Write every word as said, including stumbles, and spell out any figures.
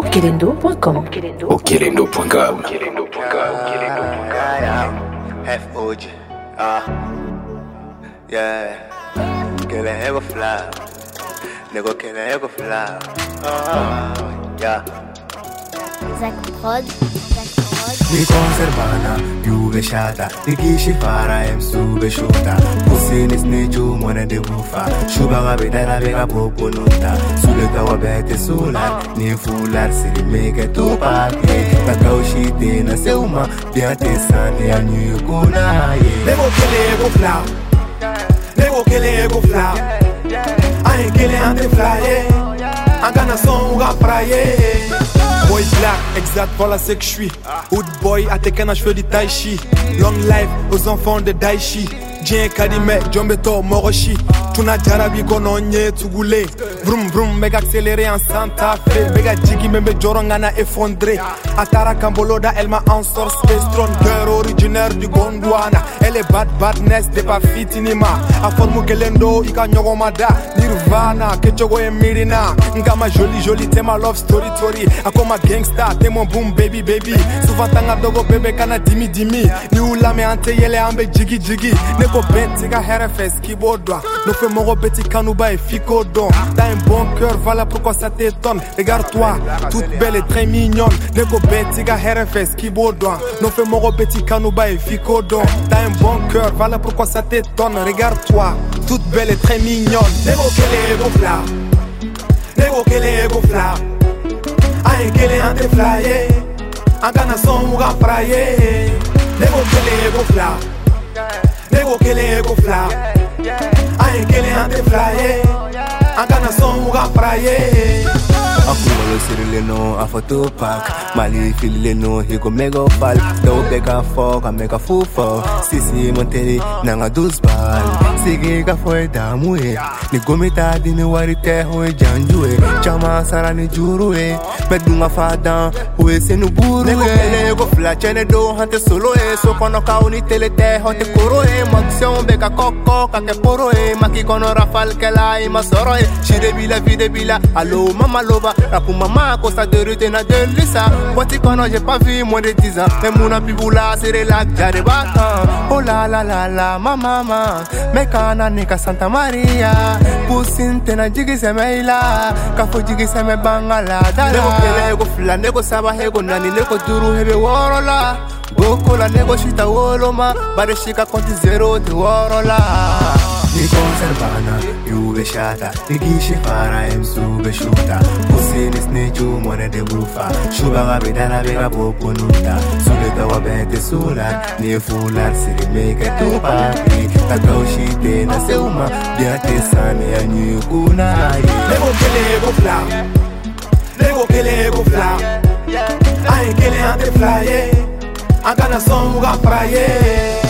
Okelendo point com. Okelendo point com. F O G. Ah. Yeah. Que le ego fly. Nego que le ego fly. Ah. Yeah. Zack Prod. Zack Prod. Mi conservana, più vesciata, di chi ci farà em su vesciuta. Pussinis ne giù, mone de bufa. Shuba ga vedere vega popo nunta. Sulle kawa bete sular, ni fular si rimeke tu pake. La kaushite na seuma, biante sane a new kuna ye. Nego que le ego fly. Nego que le ego fly. Ai que le ande fly. Angana son uga praye. Boy black, exact, voilà c'est que je suis. Hood boy, à tes cannes, cheveux de tai chi. Long life aux enfants de Daichi. Jien Kadime, Jombeto, Moroshi. Tuna Jarabi, Kononye, Tugule. Vroom vroom, méga accéléré en Santa Fe. Méga jiggy, même Jorongana effondré. Atara Kamboloda, elle m'a ensorcé. Strong girl originaire du Gondwana. Elle est bad badness, de pas fitinima. A forme Kelendo, Ika Nyogomada. Nirvana, Kechogo et Mirina. Ngama jolie jolie, t'es ma love story story. Akoma gangsta, t'es mon boom baby baby. Souvent tanga dogo bébé kana dimi dimi. Ni ula me ante yele ambe jiggy jiggy. Neko benti ga herefes kibodwa. No fe moro beti kanuba et fico don. T'as un bon cœur, voilà pourquoi ça t'étonne. Regarde-toi, toute belle et très mignonne. Neko benti ga herefes kibodwa. No fe moro beti kanuba et fico don. T'as un bon cœur, voilà pourquoi ça t'étonne. Regarde-toi, toute belle et très mignonne. Neko kele ego fla. Nego que le ego fly. Ai que le ande flye. Angana son uga praye. Nego que le ego fly. Nego que le ego fly. Ai que le ande flye. Angana son uga praye. Akuma lo sirile no a photo pack. Mali filile no he go mega fall. Do beka fok a mega fufa. Sisi monteli nanga douze bal. Sigi ka foi da mue. Ni gomita di ni wari te ho janjue. Chama sara ni jurue. Bedunga fadan we se nu buru. Nego pele go fla chene do hante solo e. So kono ka uni tele te hote koro e. Maxion beka koko ka ke poro e. Maki kono rafal ke la ima soro e. Chide bila vide bila. Allo mama loba. Rapu maman costa de rue na de lisa. Wati kono j'ai pas vu moins de dix ans. Et mon apibula c'est relax jare batan. Oh la la la la mama mama. Mekana nika Santa Maria. Pusin tena jigi semeila. Kafo jigi seme bangala. Nego kele ego fla nego saba hego nani nego duru hebe worola. Goko la nego shita woloma. Bare shika konti zero di worola. Mi conservana, più vesciata. Di chi ci farà em su vesciuta. Pussinis ne giù, mone de bufa. Shuba ga vedana vega popo nunta. Sulle kawa bete sular. Ni fular si rimeke tu papi. La kaushite na seuma. Biate sane a new kuna. Nego que le ego fly. Nego que le ego fly. Ai que le ande flye. Angana son uga praye.